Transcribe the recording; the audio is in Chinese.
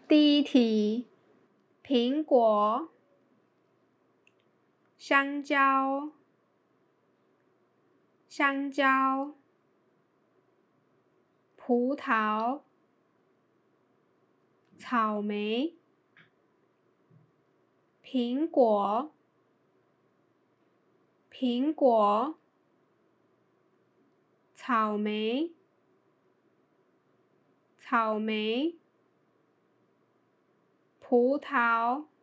第一题，苹果、香蕉、香蕉、葡萄、草莓、苹果、苹果、草莓、草莓、葡萄、